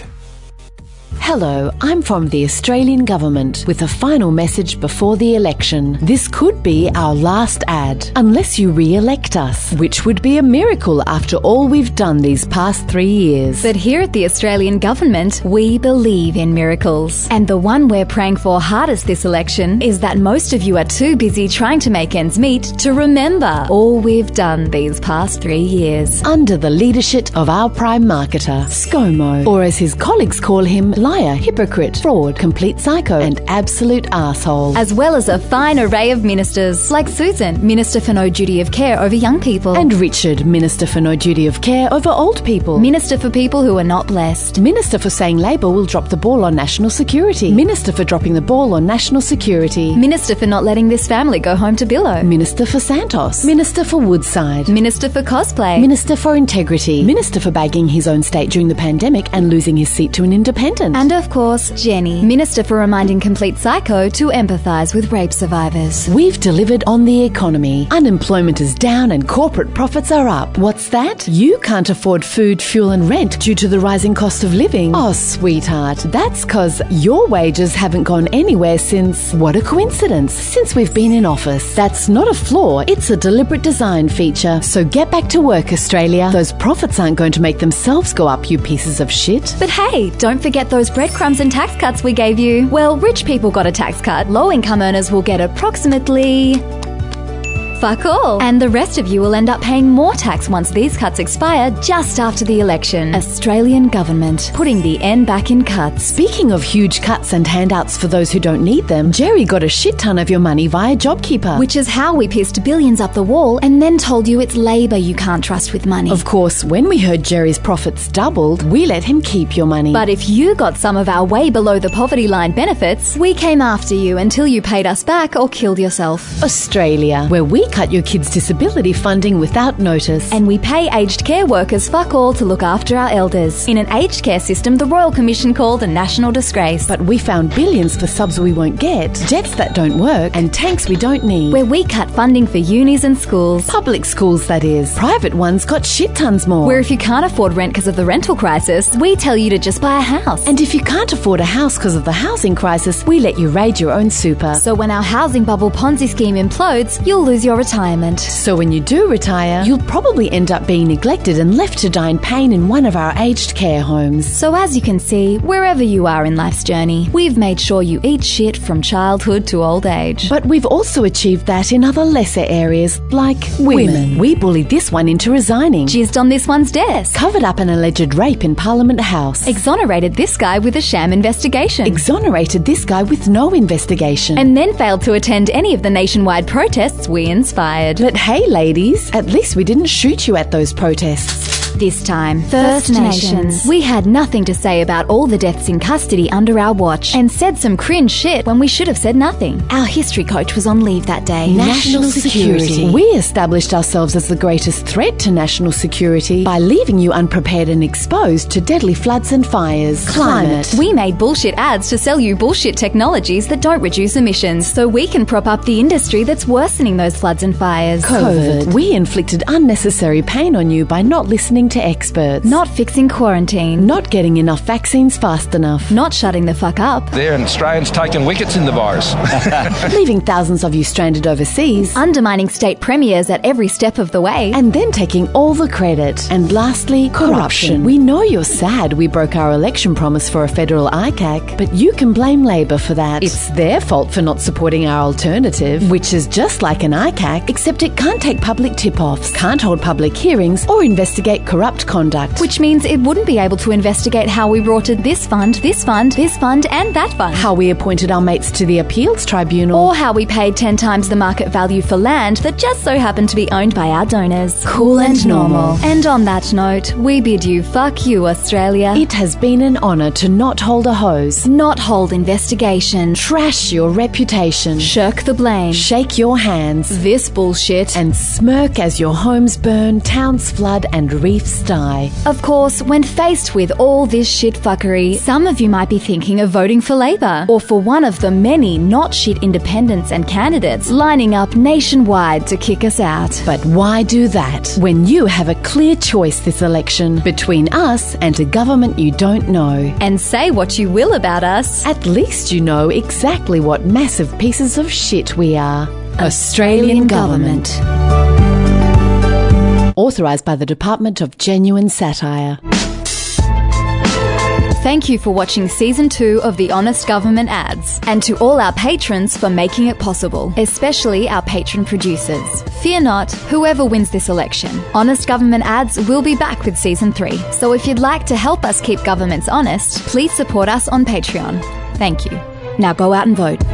Hello, I'm from the Australian Government with a final message before the election. This could be our last ad, unless you re-elect us, which would be a miracle after all we've done these past three years. But here at the Australian Government, we believe in miracles. And the one we're praying for hardest this election is that most of you are too busy trying to make ends meet to remember all we've done these past three years. Under the leadership of our Prime Marketer, ScoMo, or as his colleagues call him, liar, hypocrite, fraud, complete psycho, and absolute arsehole. As well as a fine array of ministers, like Susan, Minister for No Duty of Care over young people. And Richard, Minister for No Duty of Care over old people. Minister for people who are not blessed. Minister for saying Labor will drop the ball on national security. Minister for dropping the ball on national security. Minister for not letting this family go home to Billow. Minister for Santos. Minister for Woodside. Minister for cosplay. Minister for integrity. Minister for bagging his own state during the pandemic and losing his seat to an independent. And of course, Jenny, Minister for reminding complete psycho to empathise with rape survivors. We've delivered on the economy. Unemployment is down and corporate profits are up. What's that? You can't afford food, fuel and rent due to the rising cost of living. Oh, sweetheart, that's because your wages haven't gone anywhere since... What a coincidence. Since we've been in office. That's not a flaw, it's a deliberate design feature. So get back to work, Australia. Those profits aren't going to make themselves go up, you pieces of shit. But hey, don't forget those breadcrumbs and tax cuts we gave you. Well, rich people got a tax cut. Low-income earners will get approximately... fuck all. And the rest of you will end up paying more tax once these cuts expire just after the election. Australian Government, putting the end back in cuts. Speaking of huge cuts and handouts for those who don't need them, Jerry got a shit ton of your money via JobKeeper. Which is how we pissed billions up the wall and then told you it's Labor you can't trust with money. Of course, when we heard Jerry's profits doubled, we let him keep your money. But if you got some of our way below the poverty line benefits, we came after you until you paid us back or killed yourself. Australia, where we cut your kids' disability funding without notice. And we pay aged care workers fuck all to look after our elders. In an aged care system the Royal Commission called a national disgrace. But we found billions for subs we won't get, jets that don't work, and tanks we don't need. Where we cut funding for unis and schools. Public schools, that is. Private ones got shit tons more. Where if you can't afford rent because of the rental crisis, we tell you to just buy a house. And if you can't afford a house because of the housing crisis, we let you raid your own super. So when our housing bubble Ponzi scheme implodes, you'll lose your retirement. So when you do retire, you'll probably end up being neglected and left to die in pain in one of our aged care homes. So as you can see, wherever you are in life's journey, we've made sure you eat shit from childhood to old age. But we've also achieved that in other lesser areas, like women. women. We bullied this one into resigning. Jizzed on this one's desk. Covered up an alleged rape in Parliament House. Exonerated this guy with a sham investigation. Exonerated this guy with no investigation. And then failed to attend any of the nationwide protests we inspired. But hey, ladies, at least we didn't shoot you at those protests. This time, First, First Nations. Nations. We had nothing to say about all the deaths in custody under our watch and said some cringe shit when we should have said nothing. Our history coach was on leave that day. National, national security. security. We established ourselves as the greatest threat to national security by leaving you unprepared and exposed to deadly floods and fires. Climate. Climate. We made bullshit ads to sell you bullshit technologies that don't reduce emissions so we can prop up the industry that's worsening those floods and fires. COVID. COVID. We inflicted unnecessary pain on you by not listening listening to experts, not fixing quarantine, not getting enough vaccines fast enough, not shutting the fuck up. They're Australians taking wickets in the virus. leaving thousands of you stranded overseas, undermining state premiers at every step of the way, and then taking all the credit. And lastly, corruption. corruption. We know you're sad we broke our election promise for a federal I C A C, but you can blame Labor for that. It's their fault for not supporting our alternative, which is just like an I C A C, except it can't take public tip-offs, can't hold public hearings, or investigate corrupt conduct. Which means it wouldn't be able to investigate how we rorted this fund, this fund, this fund, and that fund. How we appointed our mates to the appeals tribunal. Or how we paid ten times the market value for land that just so happened to be owned by our donors. Cool and normal. And on that note, we bid you fuck you, Australia. It has been an honour to not hold a hose, not hold investigation, trash your reputation, shirk the blame, shake your hands, this bullshit, and smirk as your homes burn, towns flood, and reefs die. Of course, when faced with all this shit fuckery, some of you might be thinking of voting for Labor, or for one of the many not shit independents and candidates lining up nationwide to kick us out. But why do that when you have a clear choice this election between us and a government you don't know? And say what you will about us, at least you know exactly what massive pieces of shit we are. Australian government. Authorised by the Department of Genuine Satire. Thank you for watching Season two of The Honest Government Ads, and to all our patrons for making it possible, especially our patron producers. Fear not, whoever wins this election, Honest Government Ads will be back with Season three. So if you'd like to help us keep governments honest, please support us on Patreon. Thank you. Now go out and vote.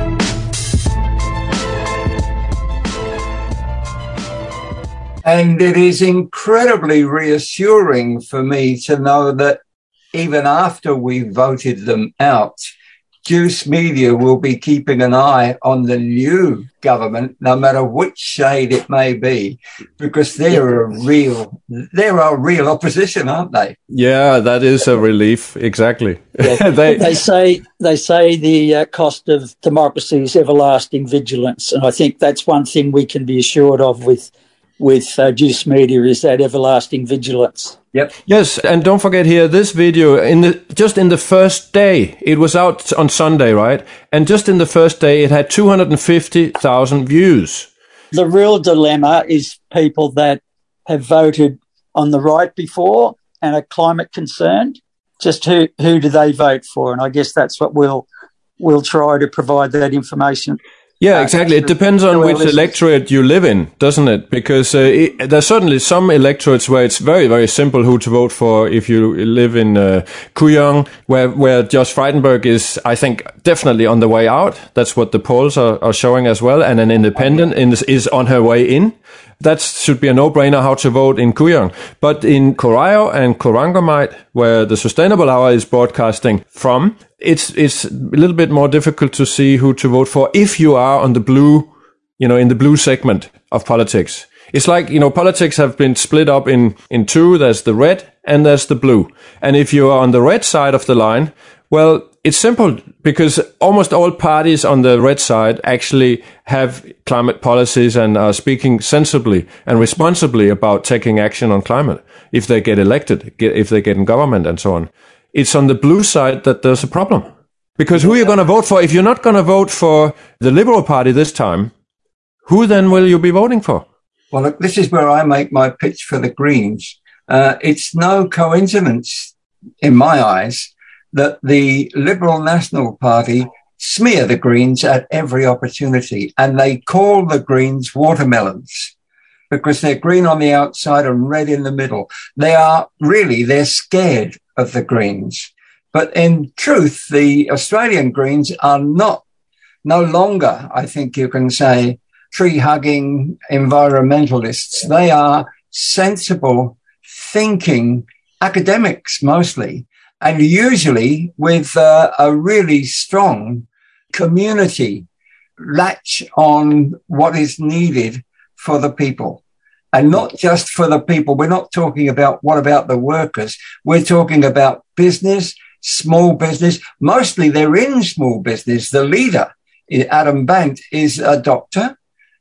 And it is incredibly reassuring for me to know that even after we voted them out, Juice Media will be keeping an eye on the new government, no matter which shade it may be, because they're a real, they're a real opposition, aren't they? Yeah, that is a relief. Exactly. Yeah. they, they say they say the uh, cost of democracy is everlasting vigilance, and I think that's one thing we can be assured of with with uh, Juice Media is that everlasting vigilance. Yep. Yes, and don't forget here, this video, in the just in the first day, it was out on Sunday, right? And just in the first day, it had two hundred fifty thousand views. The real dilemma is people that have voted on the right before and are climate concerned. Just who, who do they vote for? And I guess that's what we'll we'll try to provide that information. Yeah, exactly. It depends on which electorate you live in, doesn't it? Because uh, it, there's certainly some electorates where it's very, very simple who to vote for. If you live in uh, Kooyong, where where Josh Frydenberg is, I think, definitely on the way out. That's what the polls are, are showing as well. And an independent is, is on her way in. That should be a no-brainer how to vote in Kooyong. But in Corio and Corangamite, where the Sustainable Hour is broadcasting from, it's it's a little bit more difficult to see who to vote for if you are on the blue, you know, in the blue segment of politics. It's like, you know, politics have been split up in, in two. There's the red and there's the blue. And if you are on the red side of the line, well, it's simple because almost all parties on the red side actually have climate policies and are speaking sensibly and responsibly about taking action on climate if they get elected, if they get in government and so on. It's on the blue side that there's a problem. Because who are you going to vote for? If you're not going to vote for the Liberal Party this time, who then will you be voting for? Well, look, this is where I make my pitch for the Greens. Uh, it's no coincidence, in my eyes, that the Liberal National Party smear the Greens at every opportunity, and they call the Greens watermelons because they're green on the outside and red in the middle. They are really, they're scared of the Greens. But in truth, the Australian Greens are not, no longer, I think you can say, tree-hugging environmentalists. They are sensible, thinking academics mostly, and usually with uh, a really strong community latch on what is needed for the people. And not just for the people. We're not talking about what about the workers. We're talking about business, small business. Mostly they're in small business. The leader, Adam Bandt, is a doctor.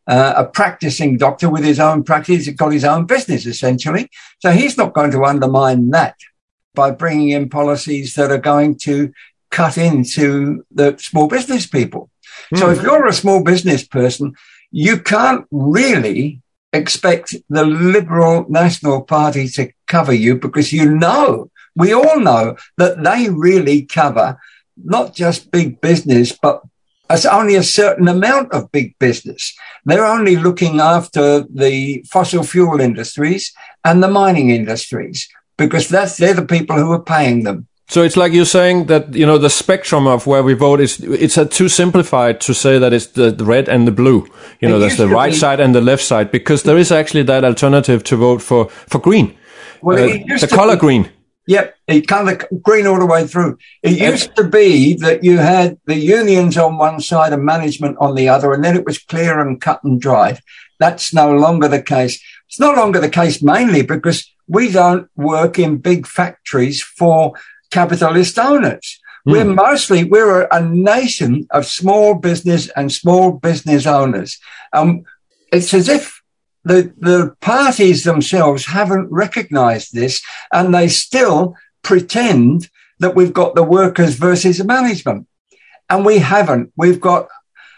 uh, a practicing doctor with his own practice. He's got his own business, essentially. So he's not going to undermine that by bringing in policies that are going to cut into the small business people. Mm. So if you're a small business person, you can't really expect the Liberal National Party to cover you, because you know, we all know that they really cover not just big business, but it's only a certain amount of big business. They're only looking after the fossil fuel industries and the mining industries, because that's they're the people who are paying them. So it's like you're saying that, you know, the spectrum of where we vote is, it's a too simplified to say that it's the, the red and the blue. You know, it there's the right be, side and the left side, because there is actually that alternative to vote for, for green. Well, uh, the color be, green. Yep, it color green all the way through. It used to be that you had the unions on one side and management on the other, and then it was clear and cut and dried. That's no longer the case. It's no longer the case mainly because we don't work in big factories for capitalist owners. Mm. We're mostly, we're a, a nation of small business and small business owners. Um, it's as if the, the parties themselves haven't recognized this, and they still pretend that we've got the workers versus the management. And we haven't. We've got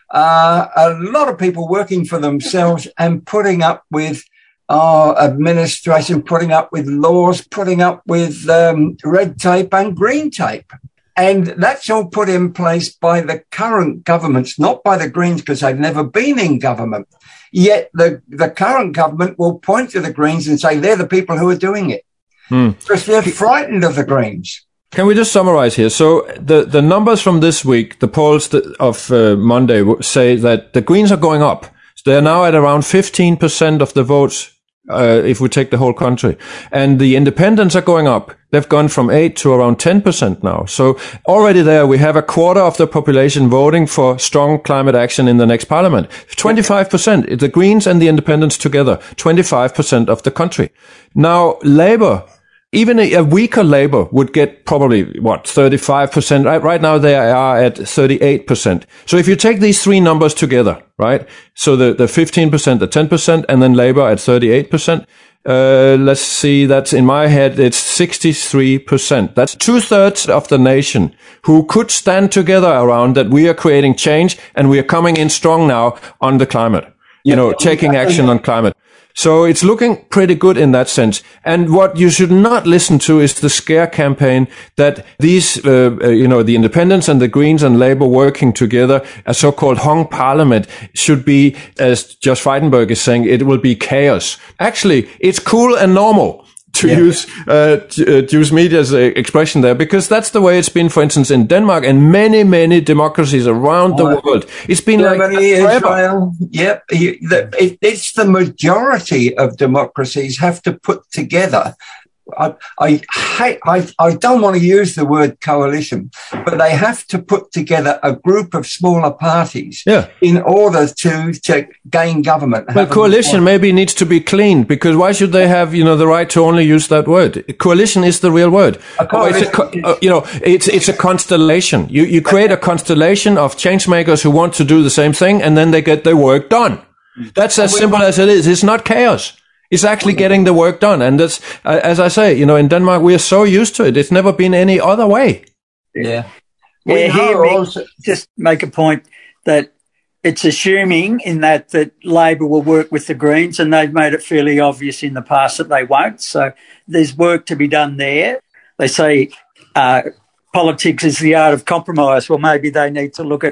uh, a lot of people working for themselves and putting up with our administration, putting up with laws, putting up with um, red tape and green tape. And that's all put in place by the current governments, not by the Greens, because they've never been in government. Yet the, the current government will point to the Greens and say they're the people who are doing it. Hmm. Because they're frightened of the Greens. Can we just summarize here? So the, the numbers from this week, the polls of uh, Monday say that the Greens are going up. So they're now at around fifteen percent of the votes. Uh, if we take the whole country, and the independents are going up. They've gone from eight to around ten percent now. So already there we have a quarter of the population voting for strong climate action in the next parliament. twenty-five percent, the Greens and the independents together, twenty-five percent of the country. Now Labour, even a, a weaker Labour would get probably, what, thirty-five percent. Right, right now they are at thirty-eight percent. So if you take these three numbers together, right? So the, the fifteen percent, the ten percent, and then Labour at thirty-eight percent. Uh, let's see, that's in my head, it's sixty-three percent. That's two thirds of the nation who could stand together around that we are creating change and we are coming in strong now on the climate, you know, taking action on climate. So it's looking pretty good in that sense. And what you should not listen to is the scare campaign that these, uh, uh, you know, the independents and the Greens and Labour working together, a so-called hung parliament, should be, as Josh Frydenberg is saying, it will be chaos. Actually, it's cool and normal to yeah. use uh, uh, Juice Media's uh, expression there, because that's the way it's been, for instance, in Denmark and many, many democracies around the oh, world. It's been Germany, like forever. Israel. Yep, it, it's the majority of democracies have to put together. I, I hate. I, I don't want to use the word coalition, but they have to put together a group of smaller parties yeah. in order to, to gain government. Well, coalition maybe needs to be cleaned, because why should they have, you know, the right to only use that word? Coalition is the real word. A oh, it's a co- uh, you know, it's it's a constellation. You you create a constellation of change makers who want to do the same thing, and then they get their work done. That's as simple as it is. It's not chaos. It's actually getting the work done. And that's, uh, as I say, you know, in Denmark, we are so used to it. It's never been any other way. Yeah. Yeah, here, Mick, just make a point that it's assuming in that that Labor will work with the Greens, and they've made it fairly obvious in the past that they won't. So there's work to be done there. They say uh, politics is the art of compromise. Well, maybe they need to look at,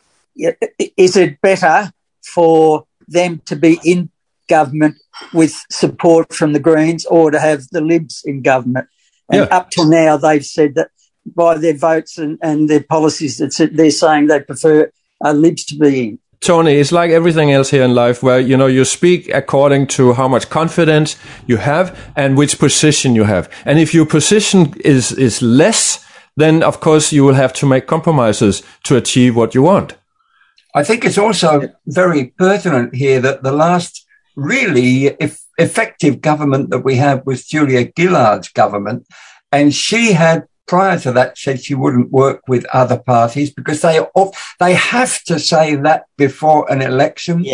is it better for them to be in government with support from the Greens, or to have the Libs in government? And yeah. up till now, they've said that by their votes and, and their policies, that they're saying they prefer uh, Libs to be in. Tony, it's like everything else here in life where, you know, you speak according to how much confidence you have and which position you have. And if your position is, is less, then of course you will have to make compromises to achieve what you want. I think it's also very pertinent here that the last really eff- effective government that we have was Julia Gillard's government, and she had, prior to that, said she wouldn't work with other parties because they they have to say that before an election. Yeah.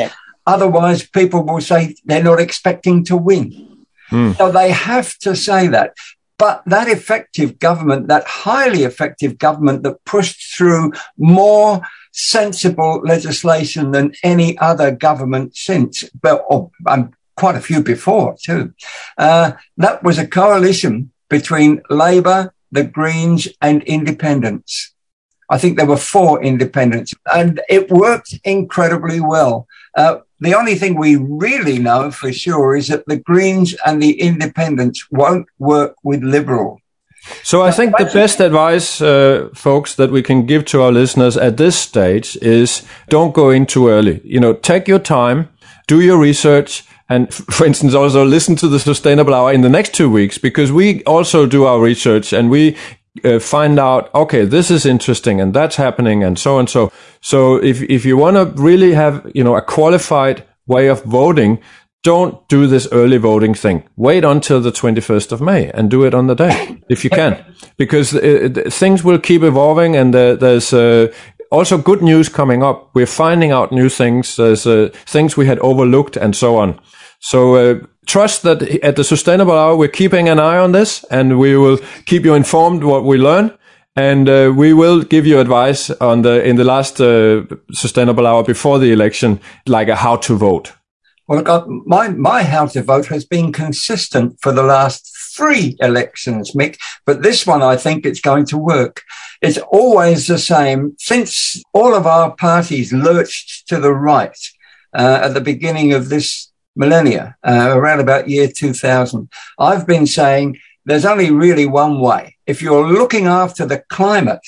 Otherwise, people will say they're not expecting to win. Mm. So they have to say that. But that effective government, that highly effective government that pushed through more sensible legislation than any other government since, but or, um, quite a few before too, uh, that was a coalition between Labour, the Greens and Independents. I think there were four independents, and it worked incredibly well. Uh, the only thing we really know for sure is that the Greens and the Independents won't work with Liberal. So I think the best advice, uh, folks, that we can give to our listeners at this stage is don't go in too early. You know, take your time, do your research, and for instance, also listen to the Sustainable Hour in the next two weeks, because we also do our research and we Uh, find out, okay, this is interesting and that's happening and so and so. So if, if you want to really have, you know, a qualified way of voting, don't do this early voting thing. Wait until the twenty-first of May and do it on the day if you can, because uh, things will keep evolving, and uh, there's uh, also good news coming up. We're finding out new things. There's uh, things we had overlooked and so on. So, uh, trust that at the Sustainable Hour, we're keeping an eye on this, and we will keep you informed what we learn. And uh, we will give you advice on the in the last uh, Sustainable Hour before the election, like a how to vote. Well, my my how to vote has been consistent for the last three elections, Mick. But this one, I think it's going to work. It's always the same since all of our parties lurched to the right uh, at the beginning of this millennia, uh, around about year two thousand. I've been saying there's only really one way. If you're looking after the climate,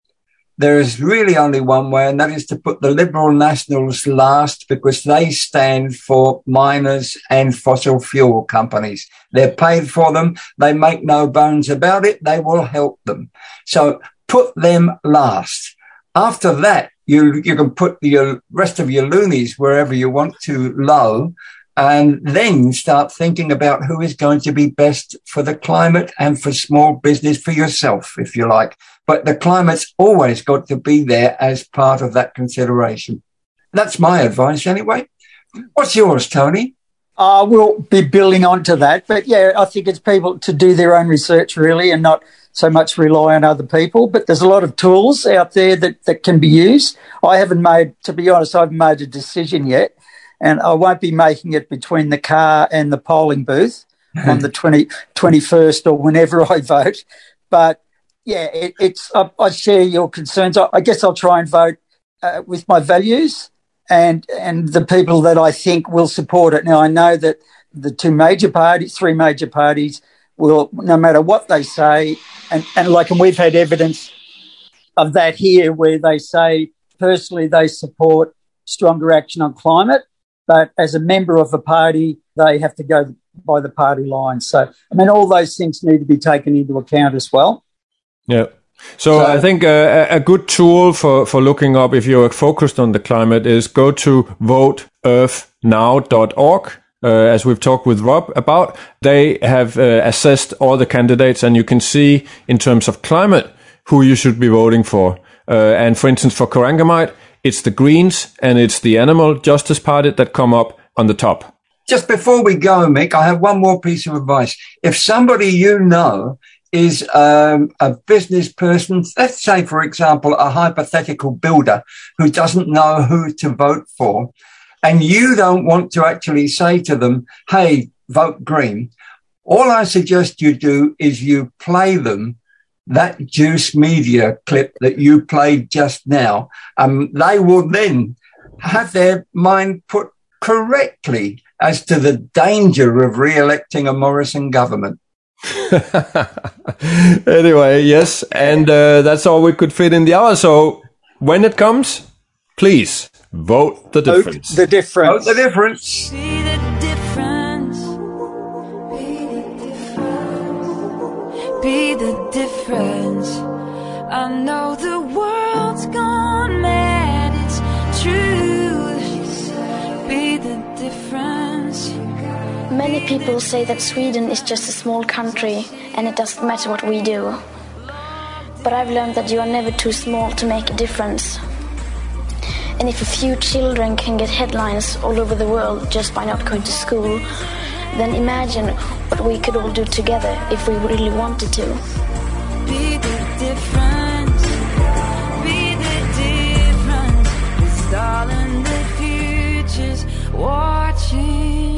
there is really only one way, and that is to put the Liberal Nationals last, because they stand for miners and fossil fuel companies. They're paid for them. They make no bones about it. They will help them. So put them last. After that, you, you can put the rest of your loonies wherever you want to low, and then start thinking about who is going to be best for the climate and for small business, for yourself, if you like. But the climate's always got to be there as part of that consideration. That's my advice anyway. What's yours, Tony? I will be building on to that. But, yeah, I think it's people to do their own research, really, and not so much rely on other people. But there's a lot of tools out there that, that can be used. I haven't made, to be honest, I haven't made a decision yet. And I won't be making it between the car and the polling booth on the twenty, twenty-first or whenever I vote. But, yeah, it, it's I, I share your concerns. I, I guess I'll try and vote uh, with my values and and the people that I think will support it. Now, I know that the two major parties, three major parties, will, no matter what they say, and, and like, and we've had evidence of that here where they say, personally, they support stronger action on climate. But as a member of a party, they have to go by the party line. So, I mean, all those things need to be taken into account as well. Yeah. So, so I think uh, a good tool for, for looking up if you're focused on the climate is go to vote earth now dot org. Uh, as we've talked with Rob about, they have uh, assessed all the candidates, and you can see in terms of climate who you should be voting for. Uh, and for instance, for Corangamite, it's the Greens and it's the Animal Justice Party that come up on the top. Just before we go, Mick, I have one more piece of advice. If somebody you know is um, a business person, let's say, for example, a hypothetical builder who doesn't know who to vote for, and you don't want to actually say to them, hey, vote Green, all I suggest you do is you play them that Juice Media clip that you played just now. Um, they will then have their mind put correctly as to the danger of re-electing a Morrison government. Anyway, yes, and uh, that's all we could fit in the hour. So when it comes, please vote the difference. Vote the difference. Vote the difference. Be the difference. Be the difference. I know the world's gone mad. It's true. Be the difference. Many people say that Sweden is just a small country and it doesn't matter what we do. But I've learned that you are never too small to make a difference. And if a few children can get headlines all over the world just by not going to school, then imagine what we could all do together if we really wanted to. Be the difference, be the difference. 'Cause darling, the future's watching.